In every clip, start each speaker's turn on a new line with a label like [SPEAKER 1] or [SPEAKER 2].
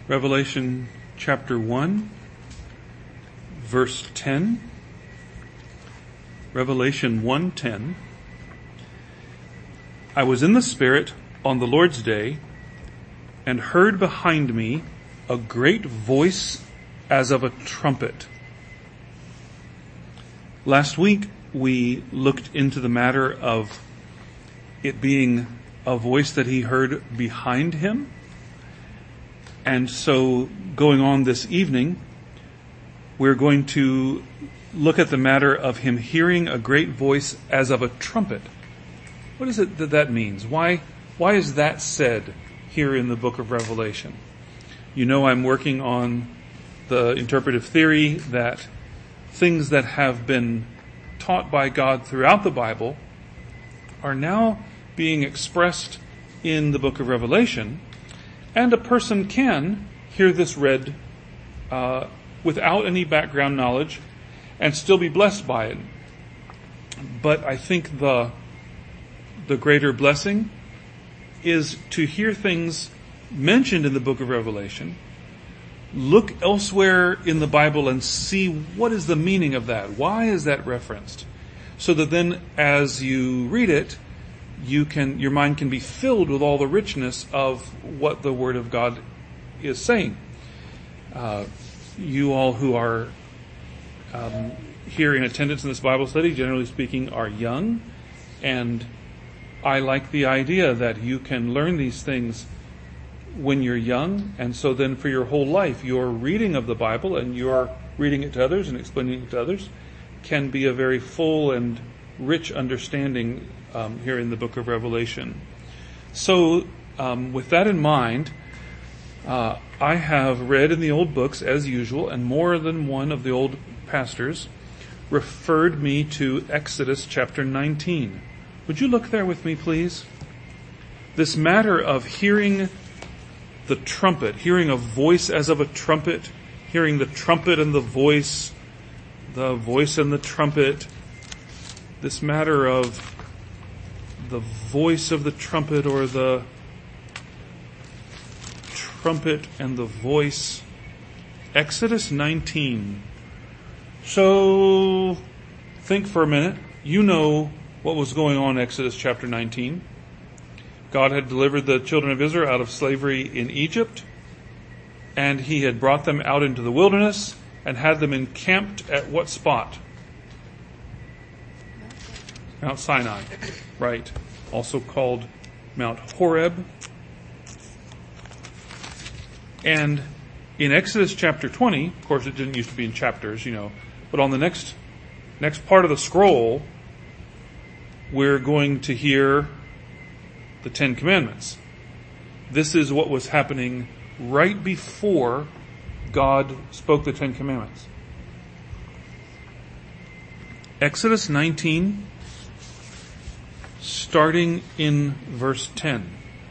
[SPEAKER 1] Revelation chapter 1, verse 10. Revelation 1:10. I was in the Spirit on the Lord's day, and heard behind me a great voice as of a trumpet. Last week we looked into the matter of it being a voice that he heard behind him. And so going on this evening, we're going to look at the matter of him hearing a great voice as of a trumpet. What is it that means? Why is that said here in the book of Revelation? You know, I'm working on the interpretive theory that things that have been taught by God throughout the Bible are now being expressed in the book of Revelation, and a person can hear this read without any background knowledge and still be blessed by it. But I think the greater blessing is to hear things mentioned in the book of Revelation, look elsewhere in the Bible and see what is the meaning of that. Why is that referenced? So that then as you read it, your mind can be filled with all the richness of what the Word of God is saying. You all who are here in attendance in this Bible study, generally speaking, are young, and I like the idea that you can learn these things when you're young, and so then for your whole life, your reading of the Bible and your reading it to others and explaining it to others can be a very full and rich understanding here in the book of Revelation. So with that in mind, I have read in the old books as usual, and more than one of the old pastors referred me to Exodus chapter 19. Would you look there with me, please? This matter of hearing the trumpet, hearing a voice as of a trumpet, hearing the trumpet and the voice and the trumpet, this matter of the voice of the trumpet or the trumpet and the voice. Exodus 19. So think for a minute. You know what was going on in Exodus chapter 19. God had delivered the children of Israel out of slavery in Egypt, and he had brought them out into the wilderness and had them encamped at what spot? Mount Sinai, right, also called Mount Horeb. And in Exodus chapter 20, of course it didn't used to be in chapters, but on the next part of the scroll, we're going to hear the Ten Commandments. This is what was happening right before God spoke the Ten Commandments. Exodus 19, starting in verse 10.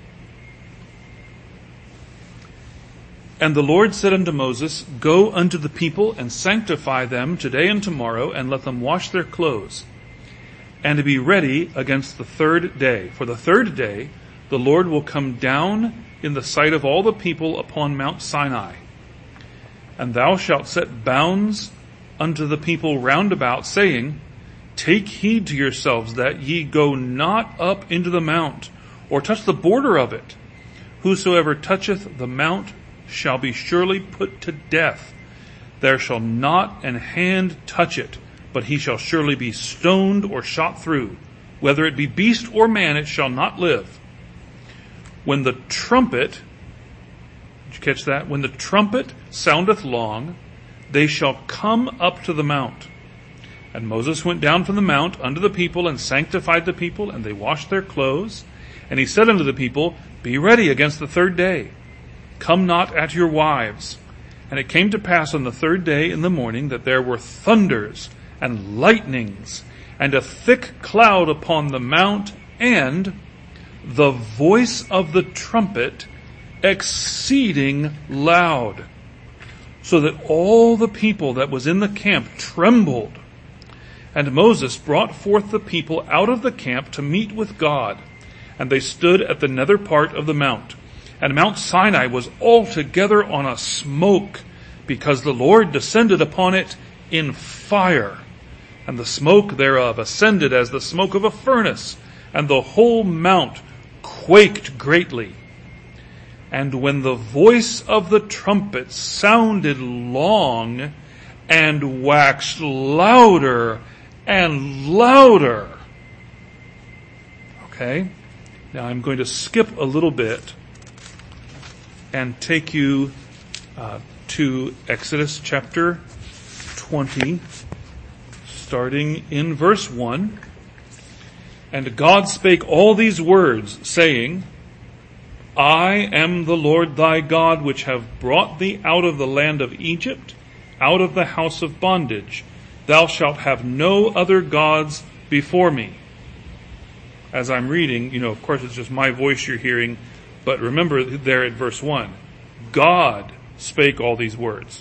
[SPEAKER 1] And the Lord said unto Moses, Go unto the people and sanctify them today and tomorrow, and let them wash their clothes, and to be ready against the third day. For the third day the Lord will come down in the sight of all the people upon Mount Sinai. And thou shalt set bounds unto the people round about, saying, Take heed to yourselves that ye go not up into the mount, or touch the border of it. Whosoever toucheth the mount shall be surely put to death. There shall not an hand touch it, but he shall surely be stoned or shot through. Whether it be beast or man, it shall not live. When the trumpet, did you catch that? When the trumpet soundeth long, they shall come up to the mount. And Moses went down from the mount unto the people, and sanctified the people, and they washed their clothes. And he said unto the people, Be ready against the third day. Come not at your wives. And it came to pass on the third day in the morning that there were thunders and lightnings, and a thick cloud upon the mount, and the voice of the trumpet exceeding loud, so that all the people that was in the camp trembled. And Moses brought forth the people out of the camp to meet with God, and they stood at the nether part of the mount. And Mount Sinai was altogether on a smoke, because the Lord descended upon it in fire. And the smoke thereof ascended as the smoke of a furnace, and the whole mount quaked greatly. And when the voice of the trumpet sounded long, and waxed louder and louder. Okay, now I'm going to skip a little bit and take you to Exodus chapter 20, starting in verse 1. And God spake all these words, saying, I am the Lord thy God, which have brought thee out of the land of Egypt, out of the house of bondage. Thou shalt have no other gods before me. As I'm reading, of course it's just my voice you're hearing, but remember there at verse 1, God spake all these words.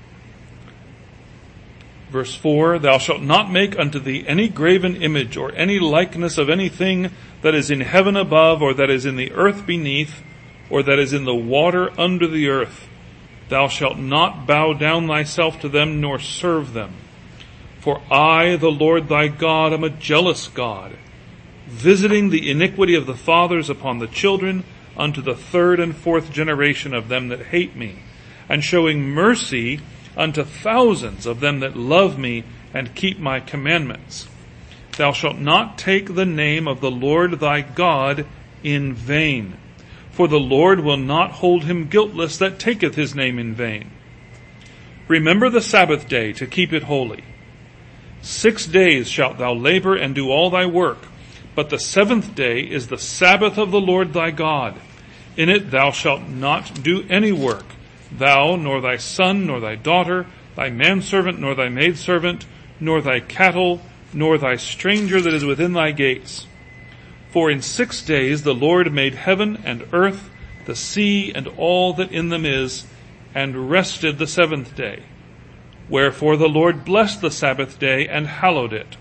[SPEAKER 1] Verse 4, Thou shalt not make unto thee any graven image or any likeness of anything that is in heaven above, or that is in the earth beneath, or that is in the water under the earth. Thou shalt not bow down thyself to them, nor serve them. For I, the Lord thy God, am a jealous God, visiting the iniquity of the fathers upon the children, unto the third and fourth generation of them that hate me, and showing mercy unto thousands of them that love me and keep my commandments. Thou shalt not take the name of the Lord thy God in vain. For the Lord will not hold him guiltless that taketh his name in vain. Remember the Sabbath day to keep it holy. 6 days shalt thou labor and do all thy work, but the seventh day is the Sabbath of the Lord thy God. In it thou shalt not do any work, thou, nor thy son, nor thy daughter, thy manservant, nor thy maidservant, nor thy cattle, nor thy stranger that is within thy gates. For in 6 days the Lord made heaven and earth, the sea, and all that in them is, and rested the seventh day. Wherefore the Lord blessed the Sabbath day and hallowed it.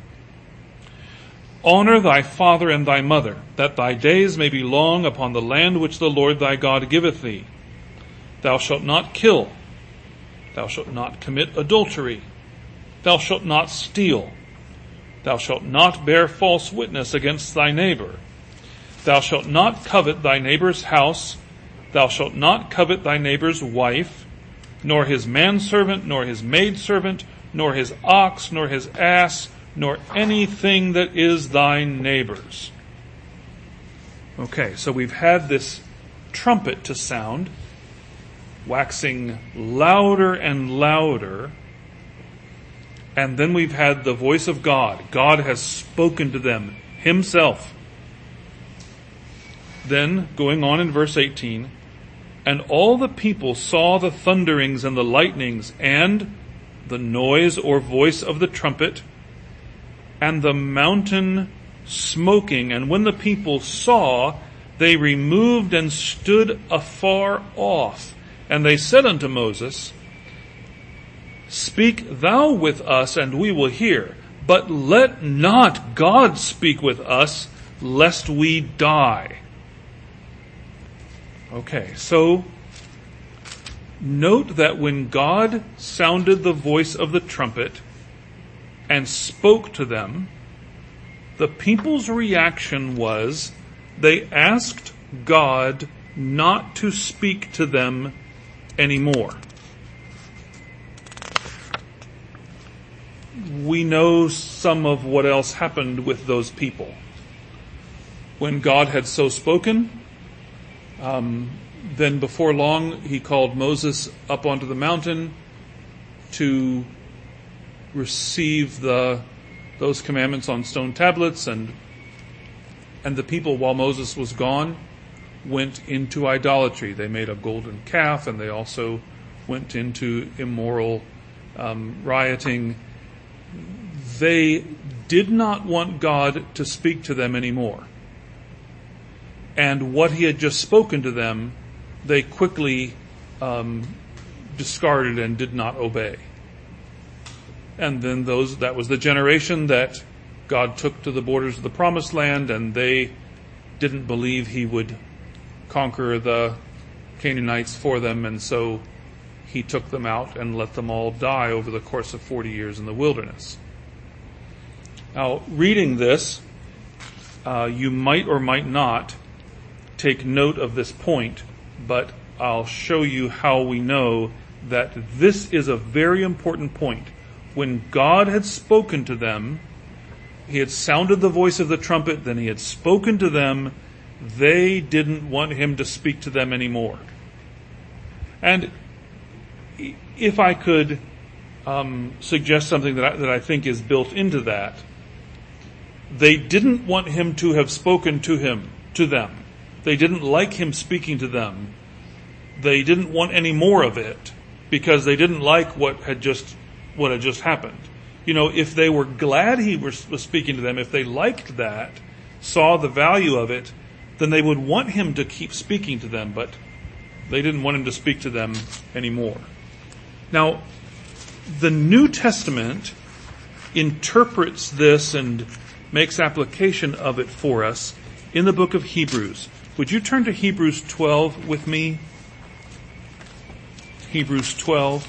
[SPEAKER 1] Honor thy father and thy mother, that thy days may be long upon the land which the Lord thy God giveth thee. Thou shalt not kill. Thou shalt not commit adultery. Thou shalt not steal. Thou shalt not bear false witness against thy neighbor. Thou shalt not covet thy neighbor's house. Thou shalt not covet thy neighbor's wife, nor his manservant, nor his maidservant, nor his ox, nor his ass, nor anything that is thy neighbor's. Okay, so we've had this trumpet to sound, waxing louder and louder. And then we've had the voice of God. God has spoken to them himself. Then, going on in verse 18, and all the people saw the thunderings and the lightnings and the noise or voice of the trumpet and the mountain smoking. And when the people saw, they removed and stood afar off. And they said unto Moses, Speak thou with us, and we will hear. But let not God speak with us, lest we die. Okay, so note that when God sounded the voice of the trumpet and spoke to them, the people's reaction was they asked God not to speak to them anymore. We know some of what else happened with those people. When God had so spoken, then before long he called Moses up onto the mountain to receive those commandments on stone tablets, and the people, while Moses was gone, went into idolatry. They made a golden calf, and they also went into immoral rioting. They did not want God to speak to them anymore. And what he had just spoken to them, they quickly discarded and did not obey. And then that was the generation that God took to the borders of the promised land, and they didn't believe he would conquer the Canaanites for them, and so he took them out and let them all die over the course of 40 years in the wilderness. Now, reading this, you might or might not take note of this point, but I'll show you how we know that this is a very important point. When God had spoken to them, he had sounded the voice of the trumpet, then he had spoken to them, they didn't want him to speak to them anymore. And if I could suggest something that I think is built into that, they didn't want him to have spoken to them. They didn't like him speaking to them. They didn't want any more of it because they didn't like what had just happened. You know, if they were glad he was speaking to them, if they liked that, saw the value of it, then they would want him to keep speaking to them, but they didn't want him to speak to them anymore. Now, the New Testament interprets this and makes application of it for us in the book of Hebrews. Would you turn to Hebrews 12 with me? Hebrews 12.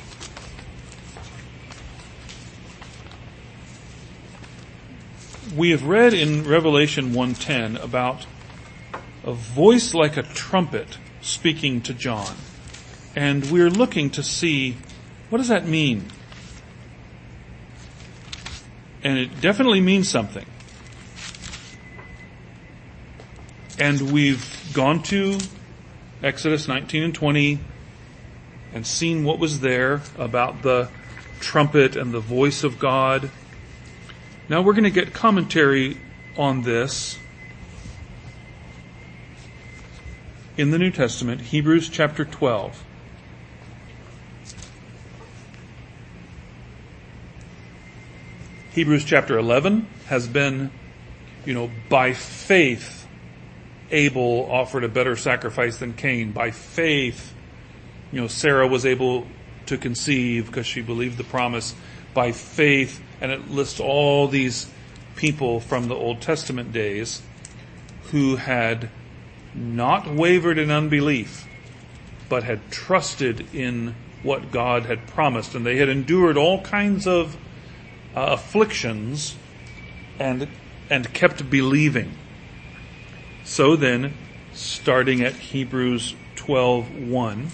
[SPEAKER 1] We have read in Revelation 1:10 about a voice like a trumpet speaking to John. And we're looking to see, what does that mean? And it definitely means something. And we've gone to Exodus 19 and 20 and seen what was there about the trumpet and the voice of God. Now we're going to get commentary on this in the New Testament, Hebrews chapter 12. Hebrews chapter 11 has been, by faith, Abel offered a better sacrifice than Cain. By faith, Sarah was able to conceive because she believed the promise. By faith, and it lists all these people from the Old Testament days who had not wavered in unbelief, but had trusted in what God had promised. And they had endured all kinds of afflictions and kept believing. So then, starting at Hebrews 12:1,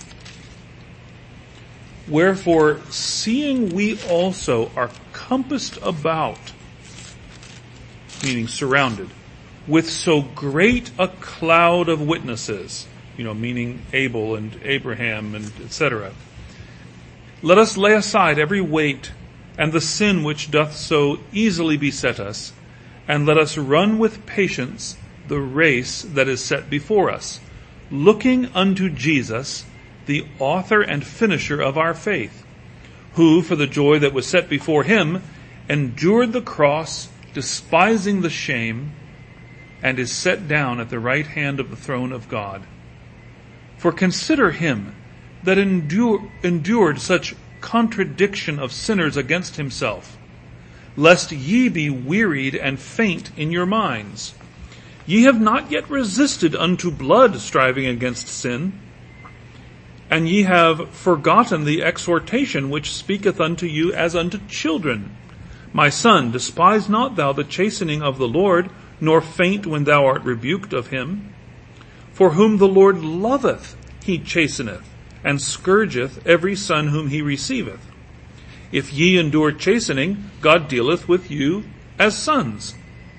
[SPEAKER 1] wherefore, seeing we also are compassed about, meaning surrounded, with so great a cloud of witnesses, meaning Abel and Abraham and etc. Let us lay aside every weight and the sin which doth so easily beset us, and let us run with patience the race that is set before us, looking unto Jesus, the author and finisher of our faith, who, for the joy that was set before him, endured the cross, despising the shame, and is set down at the right hand of the throne of God. For consider him that endured such contradiction of sinners against himself, lest ye be wearied and faint in your minds. Ye have not yet resisted unto blood, striving against sin, and ye have forgotten the exhortation which speaketh unto you as unto children. My son, despise not thou the chastening of the Lord, nor faint when thou art rebuked of him. For whom the Lord loveth, he chasteneth, and scourgeth every son whom he receiveth. If ye endure chastening, God dealeth with you as sons.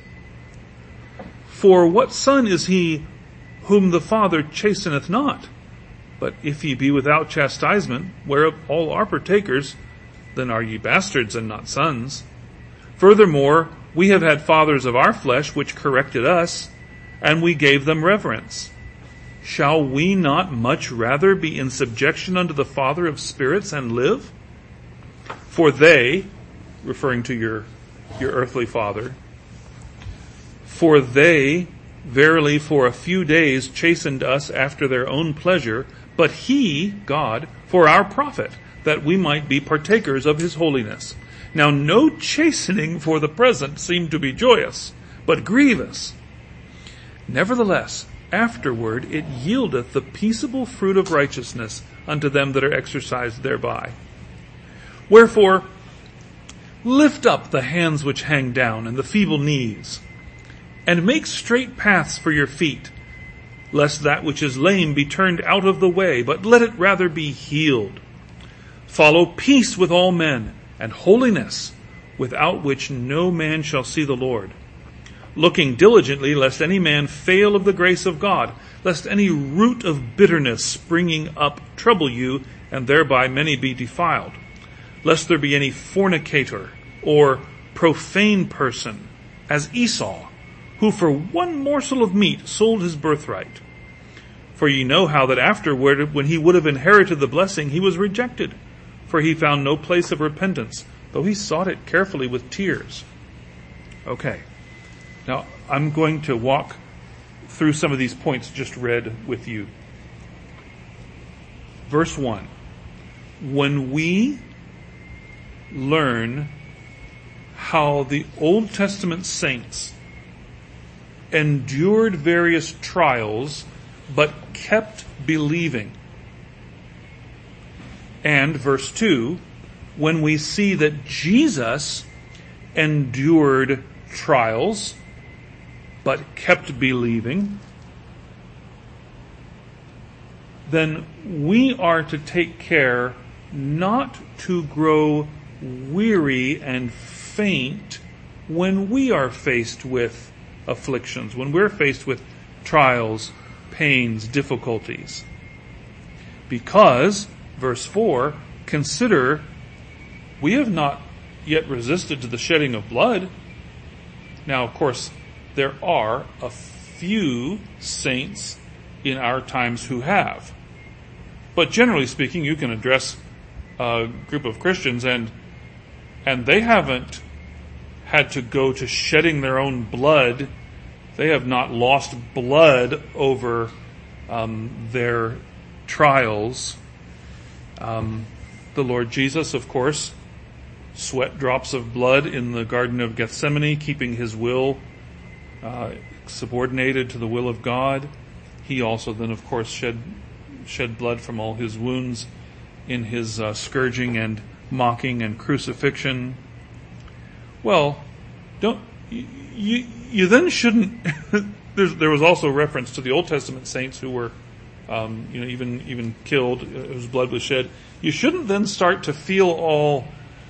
[SPEAKER 1] For what son is he whom the Father chasteneth not? But if ye be without chastisement, whereof all are partakers, then are ye bastards and not sons. Furthermore, we have had fathers of our flesh which corrected us, and we gave them reverence. Shall we not much rather be in subjection unto the Father of spirits and live? For they, referring to your earthly father, for they verily for a few days chastened us after their own pleasure, but he, God, for our profit, that we might be partakers of his holiness. Now no chastening for the present seemed to be joyous, but grievous. Nevertheless, afterward it yieldeth the peaceable fruit of righteousness unto them that are exercised thereby. Wherefore, lift up the hands which hang down, and the feeble knees, and make straight paths for your feet, lest that which is lame be turned out of the way, but let it rather be healed. Follow peace with all men, and holiness, without which no man shall see the Lord. Looking diligently, lest any man fail of the grace of God, lest any root of bitterness springing up trouble you, and thereby many be defiled. Lest there be any fornicator or profane person, as Esau, who for one morsel of meat sold his birthright. For ye know how that afterward, when he would have inherited the blessing, he was rejected, for he found no place of repentance, though he sought it carefully with tears. Okay. Now, I'm going to walk through some of these points just read with you. Verse 1. When we learn how the Old Testament saints endured various trials but kept believing. And verse 2, when we see that Jesus endured trials but kept believing, then we are to take care not to grow weary and faint when we are faced with afflictions, when we're faced with trials, pains, difficulties. Because, verse 4, consider, we have not yet resisted to the shedding of blood. Now, of course, there are a few saints in our times who have. But generally speaking, you can address a group of Christians and they haven't had to go to shedding their own blood. They have not lost blood over their trials. The Lord Jesus, of course, sweat drops of blood in the Garden of Gethsemane, keeping his will subordinated to the will of God. He also then, of course, shed blood from all his wounds in his scourging and mocking and crucifixion. Well, you then shouldn't. There was also reference to the Old Testament saints who were, even killed, whose blood was shed. You shouldn't then start to feel all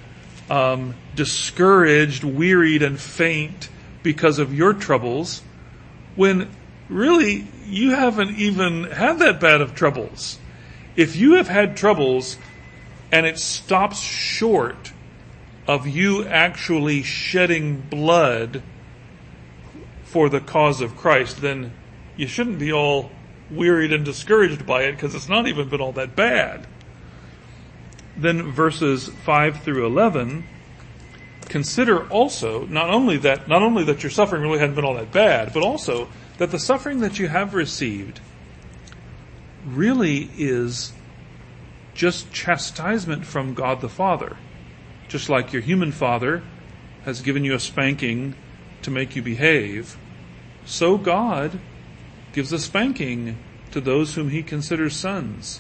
[SPEAKER 1] discouraged, wearied, and faint because of your troubles, when really you haven't even had that bad of troubles. If you have had troubles and it stops short of you actually shedding blood for the cause of Christ, then you shouldn't be all wearied and discouraged by it, because it's not even been all that bad. Then verses 5 through 11, consider also not only that your suffering really hadn't been all that bad, but also that the suffering that you have received really is just chastisement from God the Father. Just like your human father has given you a spanking to make you behave, so God gives a spanking to those whom he considers sons.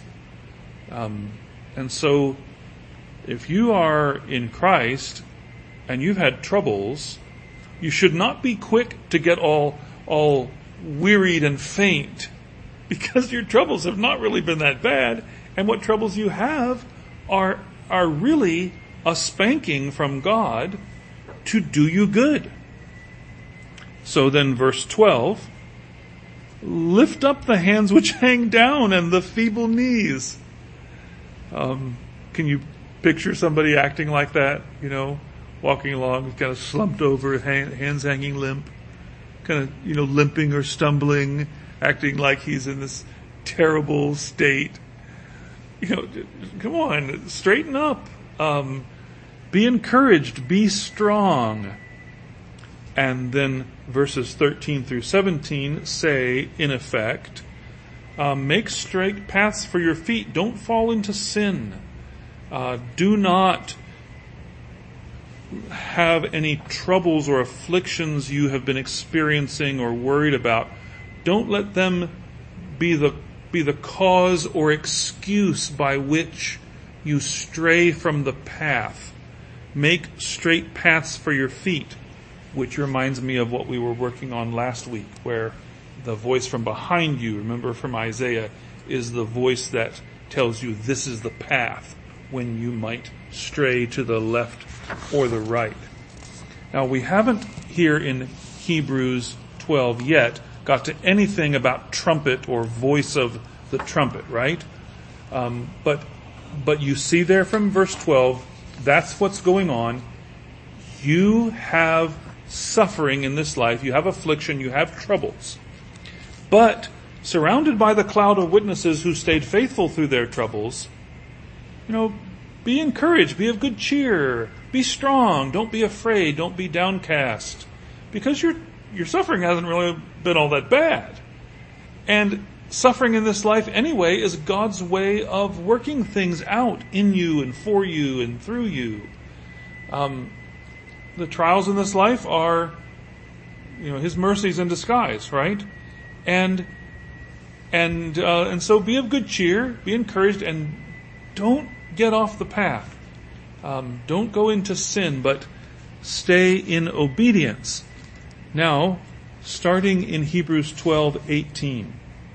[SPEAKER 1] And so if you are in Christ and you've had troubles, you should not be quick to get all wearied and faint, because your troubles have not really been that bad, and what troubles you have are really a spanking from God to do you good. So then verse 12, lift up the hands which hang down and the feeble knees. Can you picture somebody acting like that? Walking along, kind of slumped over, hands hanging limp, kind of, limping or stumbling, acting like he's in this terrible state. Come on, straighten up. Be encouraged, be strong. And then verses 13 through 17 say, in effect, make straight paths for your feet. Don't fall into sin. Do not have any troubles or afflictions you have been experiencing or worried about. Don't let them be the cause or excuse by which you stray from the path. Make straight paths for your feet, which reminds me of what we were working on last week, where the voice from behind you, remember from Isaiah, is the voice that tells you this is the path when you might stray to the left or the right. Now, we haven't here in Hebrews 12 yet got to anything about trumpet or voice of the trumpet, right? But you see there from verse 12, that's what's going on. You have suffering in this life, you have affliction, you have troubles. But surrounded by the cloud of witnesses who stayed faithful through their troubles, be encouraged, be of good cheer, be strong, don't be afraid, don't be downcast, because your suffering hasn't really been all that bad. And suffering in this life anyway is God's way of working things out in you and for you and through you. The trials in this life are, His mercies in disguise, right? And so be of good cheer, be encouraged, and don't get off the path. Don't go into sin, but stay in obedience. Now, starting in Hebrews 12:18.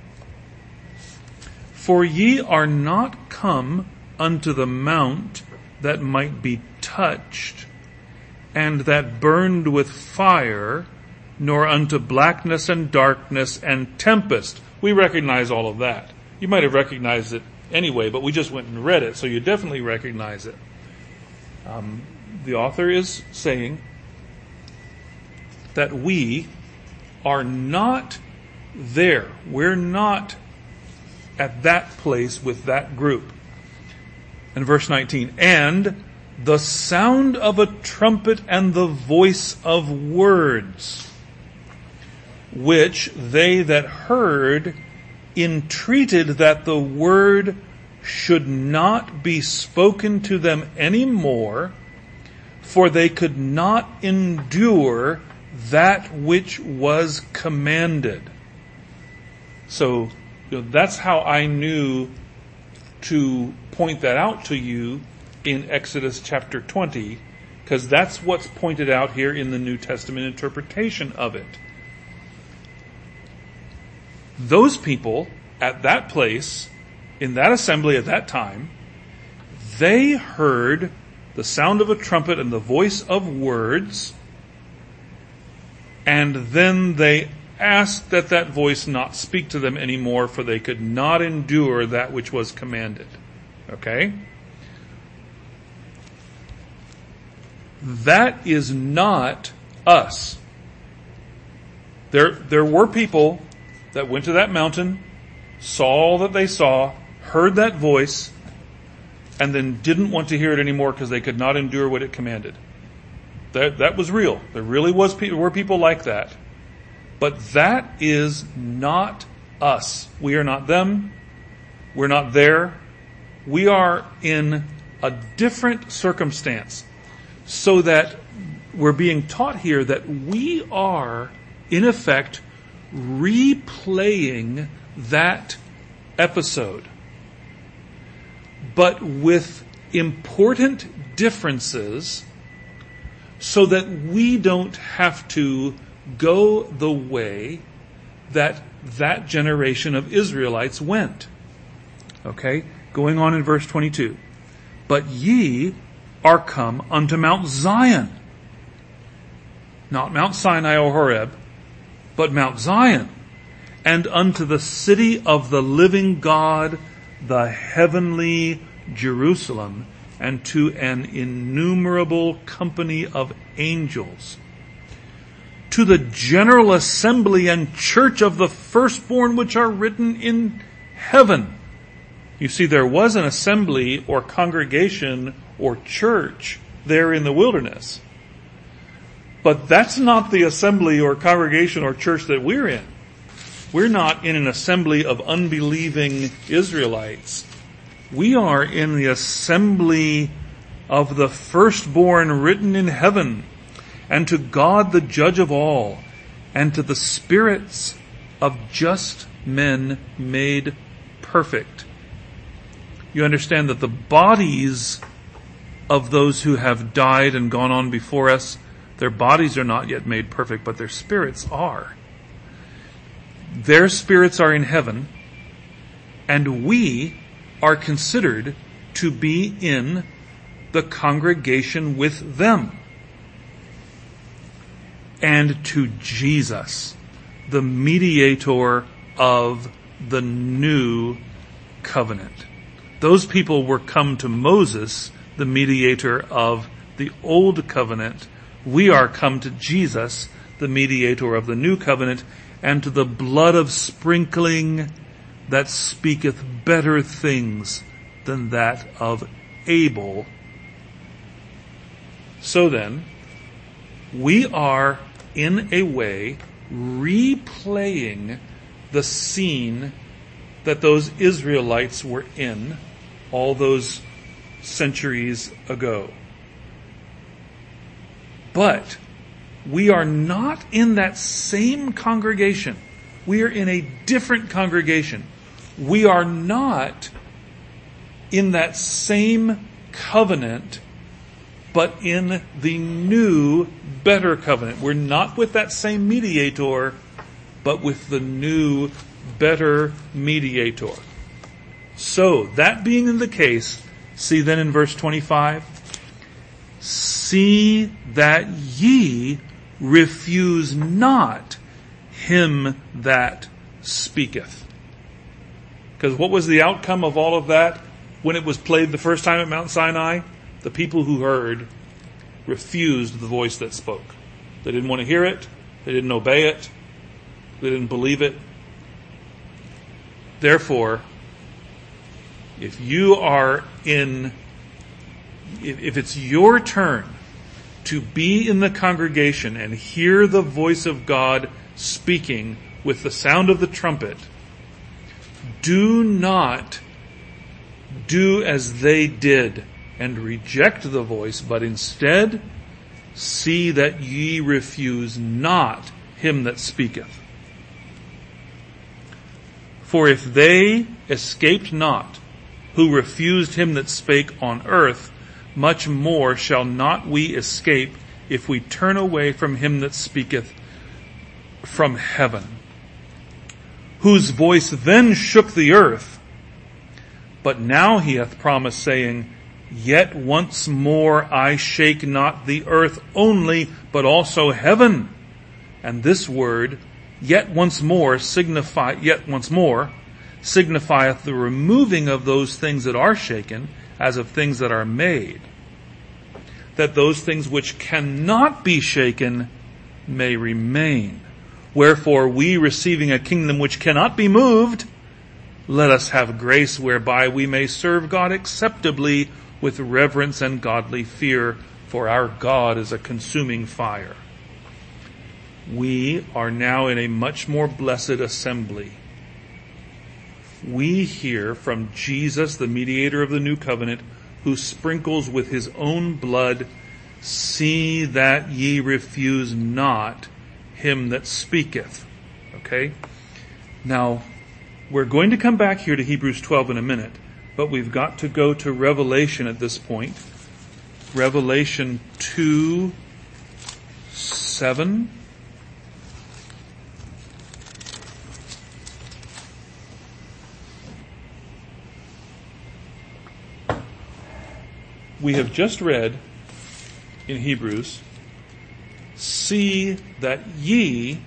[SPEAKER 1] For ye are not come unto the mount that might be touched, and that burned with fire, nor unto blackness and darkness and tempest. We recognize all of that. You might have recognized it anyway, but we just went and read it, so you definitely recognize it. The author is saying that we are not there. We're not at that place with that group. In verse 19, and the sound of a trumpet and the voice of words, which they that heard entreated that the word should not be spoken to them any more, for they could not endure that which was commanded. So, that's how I knew to point that out to you in Exodus chapter 20, because that's what's pointed out here in the New Testament interpretation of it. Those people at that place, in that assembly at that time, they heard the sound of a trumpet and the voice of words, and then they asked that that voice not speak to them anymore, for they could not endure that which was commanded. Okay? That is not us. There were people that went to that mountain, saw all that they saw, heard that voice, and then didn't want to hear it anymore because they could not endure what it commanded. That was real. There really were people like that. But that is not us. We are not them. We're not there. We are in a different circumstance. So that we're being taught here that we are, in effect, replaying that episode, but with important differences, so that we don't have to go the way that generation of Israelites went. Okay? Going on in verse 22. But ye are come unto Mount Zion. Not Mount Sinai or Horeb, but Mount Zion. And unto the city of the living God, the heavenly Jerusalem, and to an innumerable company of angels, to the general assembly and church of the firstborn which are written in heaven. You see, there was an assembly or congregation or church there in the wilderness. But that's not the assembly or congregation or church that we're in. We're not in an assembly of unbelieving Israelites. We are in the assembly of the firstborn written in heaven, and to God the judge of all, and to the spirits of just men made perfect. You understand that the bodies of those who have died and gone on before us, their bodies are not yet made perfect, but their spirits are. Their spirits are in heaven, and we are considered to be in the congregation with them. And to Jesus, the mediator of the new covenant. Those people were come to Moses, the mediator of the old covenant. We are come to Jesus, the mediator of the new covenant, and to the blood of sprinkling that speaketh better things than that of Abel. So then, we are in a way replaying the scene that those Israelites were in all those centuries ago. But we are not in that same congregation. We are in a different congregation. We are not in that same covenant, but in the new, better covenant. We're not with that same mediator, but with the new, better mediator. So, that being the case, see then in verse 25, see that ye refuse not him that speaketh. Because what was the outcome of all of that when it was played the first time at Mount Sinai? The people who heard refused the voice that spoke. They didn't want to hear it. They didn't obey it. They didn't believe it. Therefore, if it's your turn to be in the congregation and hear the voice of God speaking with the sound of the trumpet, do not do as they did and reject the voice, but instead see that ye refuse not him that speaketh. For if they escaped not, who refused him that spake on earth, much more shall not we escape if we turn away from him that speaketh from heaven, whose voice then shook the earth. But now he hath promised, saying, Yet once more I shake not the earth only, but also heaven. And this word, yet once more, signifieth the removing of those things that are shaken, as of things that are made, that those things which cannot be shaken may remain. Wherefore we, receiving a kingdom which cannot be moved, let us have grace whereby we may serve God acceptably with reverence and godly fear, for our God is a consuming fire. We are now in a much more blessed assembly. We hear from Jesus, the mediator of the new covenant, who sprinkles with his own blood, see that ye refuse not him that speaketh. Okay? Now, we're going to come back here to Hebrews 12 in a minute, but we've got to go to Revelation at this point. Revelation 2:7. We have just read in Hebrews, see that ye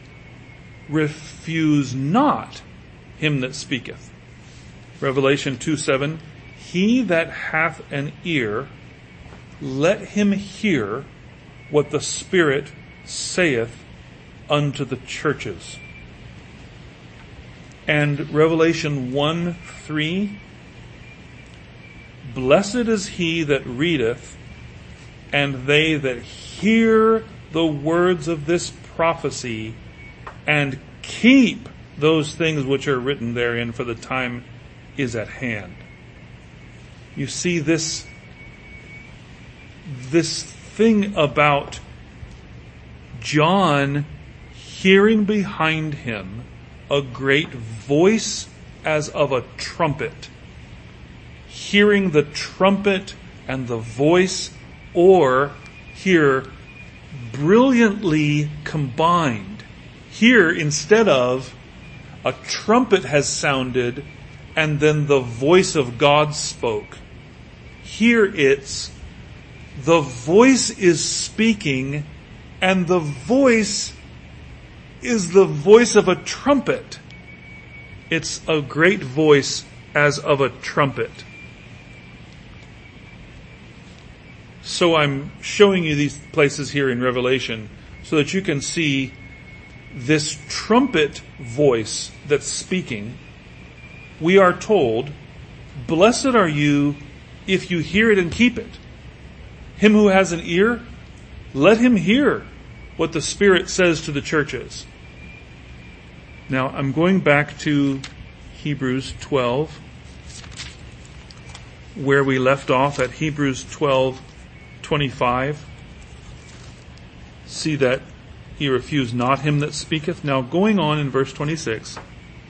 [SPEAKER 1] refuse not him that speaketh. Revelation 2:7, he that hath an ear, let him hear what the Spirit saith unto the churches. And Revelation 1:3, blessed is he that readeth, and they that hear the words of this prophecy, and keep those things which are written therein, for the time is at hand. You see this thing about John hearing behind him a great voice as of a trumpet. Hearing the trumpet and the voice, or here, brilliantly combined. Here, instead of a trumpet has sounded and then the voice of God spoke. Here it's the voice is speaking and the voice is the voice of a trumpet. It's a great voice as of a trumpet. So I'm showing you these places here in Revelation so that you can see this trumpet voice that's speaking. We are told, blessed are you if you hear it and keep it. Him who has an ear, let him hear what the Spirit says to the churches. Now, I'm going back to Hebrews 12, where we left off at Hebrews 12:25. See that he refused not him that speaketh. Now, going on in verse 26,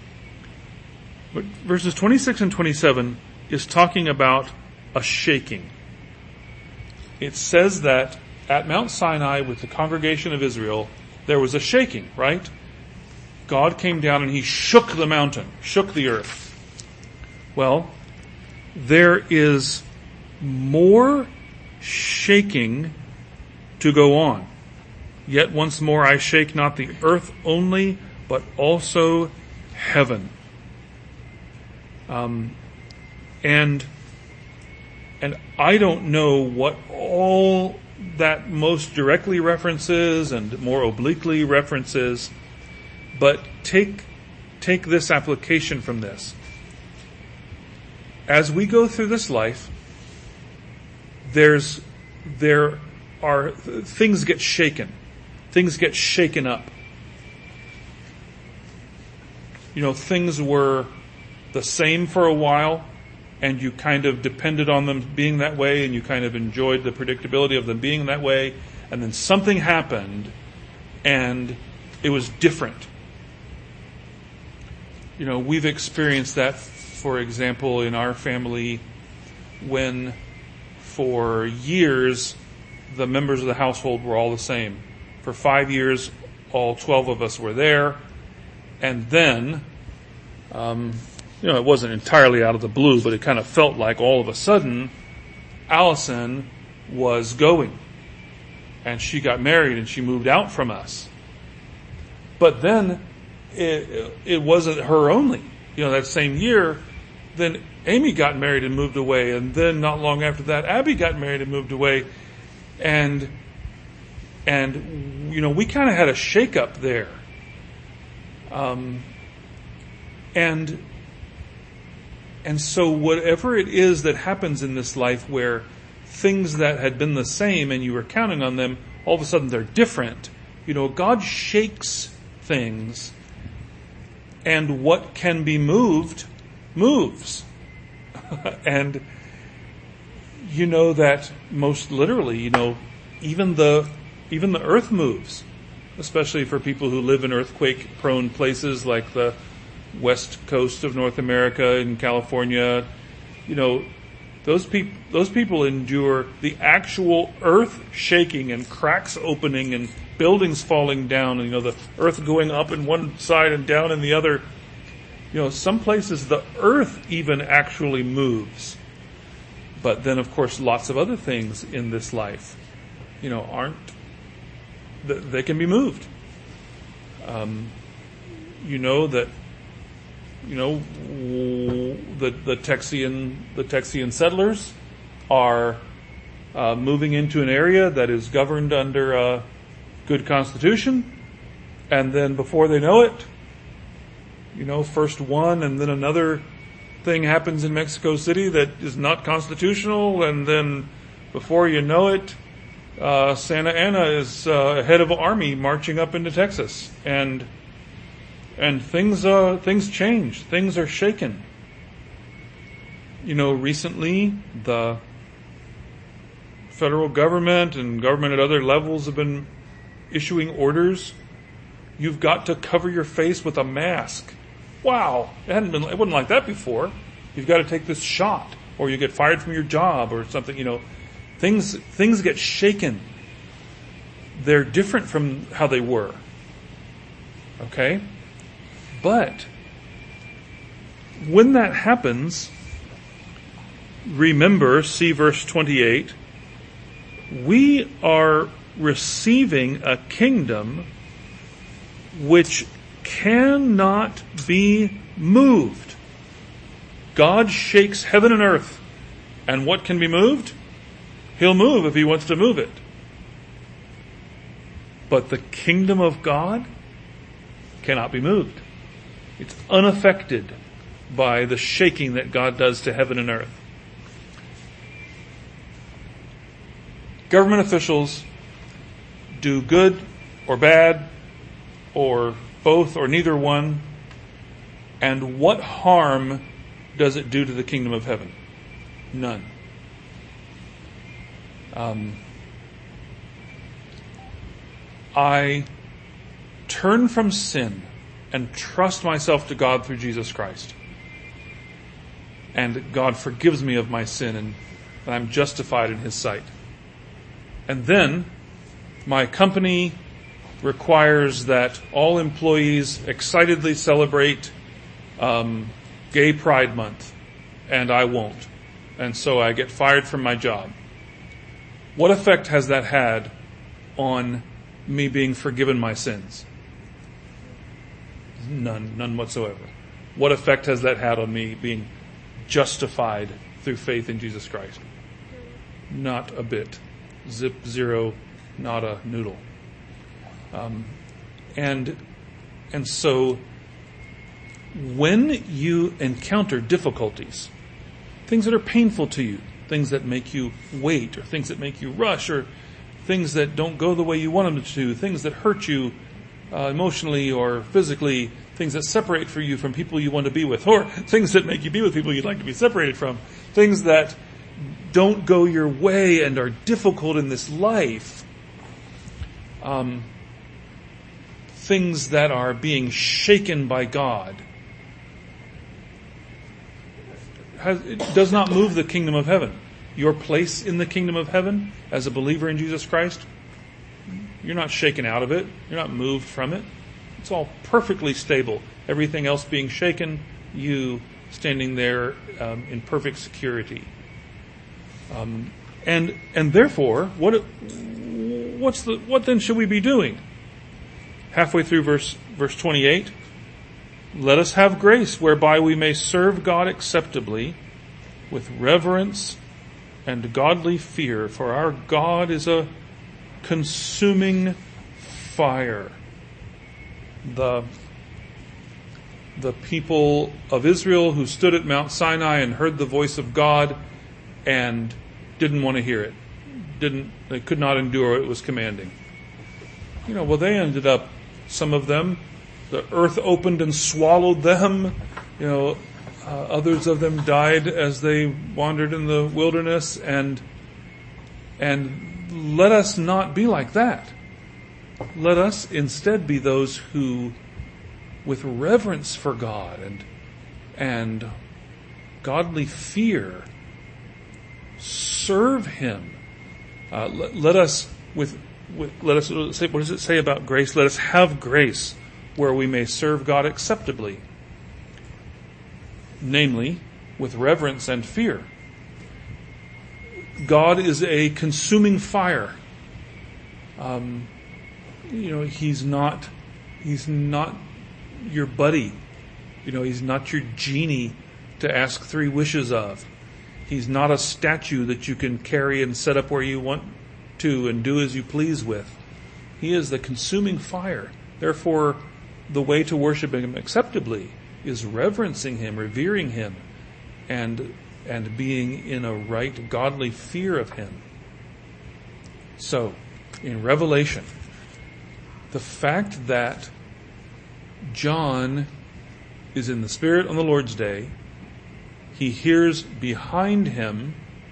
[SPEAKER 1] verses 26 and 27 is talking about a shaking. It says that at Mount Sinai with the congregation of Israel, there was a shaking, right? God came down and he shook the mountain, shook the earth. Well, there is more shaking to go on. Yet once more I shake not the earth only, but also heaven. And I don't know what all that most directly references and more obliquely references, but take this application from this. As we go through this life, there are things get shaken. Things get shaken up. You know, things were the same for a while, and you kind of depended on them being that way, and you kind of enjoyed the predictability of them being that way, and then something happened, and it was different. You know, we've experienced that, for example, in our family, when for years the members of the household were all the same. For 5 years, all 12 of us were there, and then, it wasn't entirely out of the blue, but it kind of felt like all of a sudden, Allison was going, and she got married and she moved out from us. But then it wasn't her only. That same year, then Amy got married and moved away, and then not long after that, Abby got married and moved away, and we kind of had a shake-up there. And so whatever it is that happens in this life where things that had been the same and you were counting on them, all of a sudden they're different. God shakes things, and what can be moved, moves. And that most literally, even the earth moves, especially for people who live in earthquake-prone places like the west coast of North America and California. Those people endure the actual earth shaking and cracks opening and buildings falling down, and the earth going up in one side and down in the other. Some places the earth even actually moves. But then, of course, lots of other things in this life, they can be moved. The Texian settlers are moving into an area that is governed under a good constitution, and then before they know it, first one and then another thing happens in Mexico City that is not constitutional, and then before you know it, Santa Anna is head of an army marching up into Texas, and things change. Things are shaken. Recently the federal government and government at other levels have been issuing orders You've got to cover your face with a mask. Wow, it wasn't like that before. You've got to take this shot, or you get fired from your job, or something. Things get shaken. They're different from how they were. Okay? But when that happens, remember, see verse 28, we are receiving a kingdom which cannot be moved. God shakes heaven and earth, and what can be moved? He'll move if he wants to move it. But the kingdom of God cannot be moved. It's unaffected by the shaking that God does to heaven and earth. Government officials do good or bad, or both, or neither one. And what harm does it do to the kingdom of heaven? None. I turn from sin and trust myself to God through Jesus Christ. And God forgives me of my sin, and I'm justified in His sight. And then my company requires that all employees excitedly celebrate Gay Pride Month, and I won't. And so I get fired from my job. What effect has that had on me being forgiven my sins? None whatsoever. What effect has that had on me being justified through faith in Jesus Christ? Not a bit. Zip, zero, not a noodle. And so when you encounter difficulties, things that are painful to you, things that make you wait, or things that make you rush, or things that don't go the way you want them to, things that hurt you emotionally or physically, things that separate for you from people you want to be with, or things that make you be with people you'd like to be separated from, things that don't go your way and are difficult in this life, things that are being shaken by God, it does not move the kingdom of heaven. Your place in the kingdom of heaven as a believer in Jesus Christ, you're not shaken out of it. You're not moved from it. It's all perfectly stable. Everything else being shaken, you standing there in perfect security. And therefore, what then should we be doing? Halfway through verse 28, let us have grace whereby we may serve God acceptably with reverence and godly fear, for our God is a consuming fire. The people of Israel who stood at Mount Sinai and heard the voice of God and didn't want to hear it. They could not endure what it was commanding. They ended up, some of them, the earth opened and swallowed them. Others of them died as they wandered in the wilderness, and let us not be like that. Let us instead be those who, with reverence for God and godly fear, serve Him. Let us say, what does it say about grace? Let us have grace where we may serve God acceptably, namely with reverence and fear. God is a consuming fire. He's not your buddy. He's not your genie to ask 3 wishes of. He's not a statue that you can carry and set up where you want to and do as you please with. He is the consuming fire. Therefore, the way to worship Him acceptably is reverencing Him, revering Him, and being in a right godly fear of Him. So, in Revelation, the fact that John is in the Spirit on the Lord's day, he hears behind him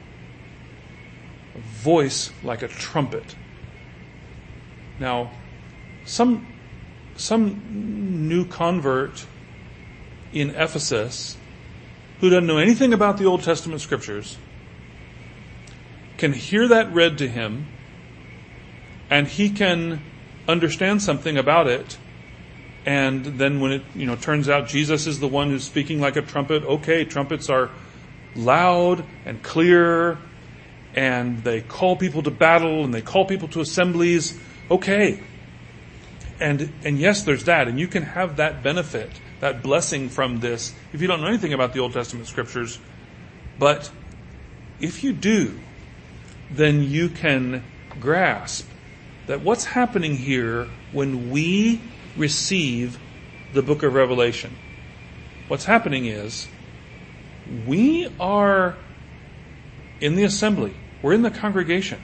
[SPEAKER 1] a voice like a trumpet. Now, some some new convert in Ephesus who doesn't know anything about the Old Testament scriptures can hear that read to him, and he can understand something about it. And then when it, turns out Jesus is the one who's speaking like a trumpet, okay, trumpets are loud and clear, and they call people to battle, and they call people to assemblies, okay. And yes, there's that, and you can have that benefit, that blessing from this, if you don't know anything about the Old Testament scriptures. But if you do, then you can grasp that what's happening here when we receive the book of Revelation, what's happening is we are in the assembly, we're in the congregation,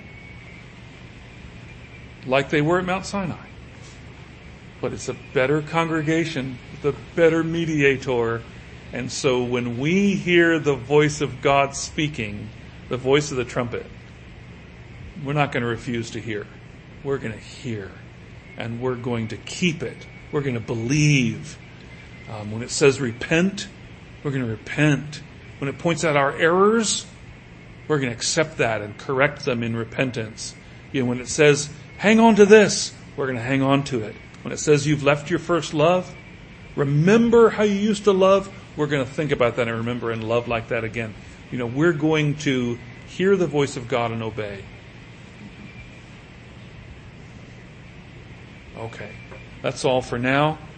[SPEAKER 1] like they were at Mount Sinai. But it's a better congregation, the better mediator. And so when we hear the voice of God speaking, the voice of the trumpet, we're not going to refuse to hear. We're going to hear. And we're going to keep it. We're going to believe. When it says repent, we're going to repent. When it points out our errors, we're going to accept that and correct them in repentance. When it says, hang on to this, we're going to hang on to it. When it says you've left your first love, remember how you used to love, we're going to think about that and remember and love like that again. We're going to hear the voice of God and obey. Okay, that's all for now.